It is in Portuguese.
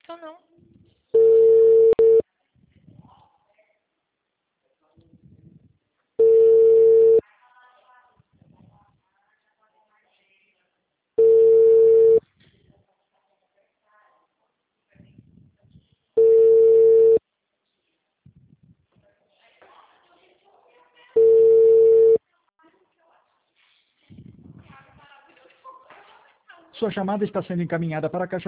Tô não. Sua chamada está sendo encaminhada para a caixa